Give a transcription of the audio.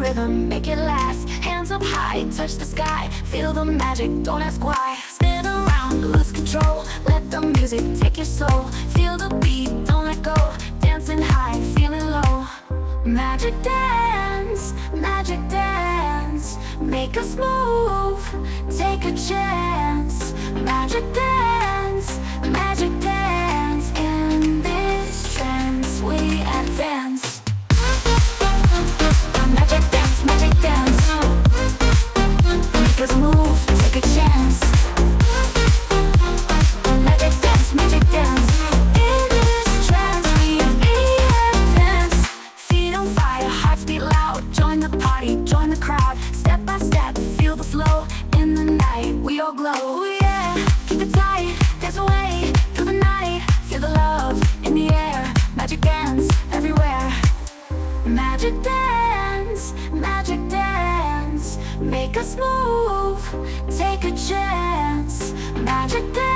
rhythm, make it last. Hands up high, touch the sky. Feel the magic, don't ask why. Spin around, lose control. Let the music take your soul. Feel the beat, don't let go. Dancing high, feeling low. Magic dance, magic dance. Make us move, take a chance. Magic dance, magic dance. In this trance we advance. Magic dance, magic dance. Make us move, take a chance. Magic dance, magic dance. In this trance we advance. Feet on fire, hearts beat loud. Join the party, join the crowd. Step by step, feel the flow. In the night, we all glow. Oh yeah, keep it tight, dance away through the night. Feel the love in the air. Magic dance everywhere. Magic dance, magic dance. Make us move, take a chance. Magic dance.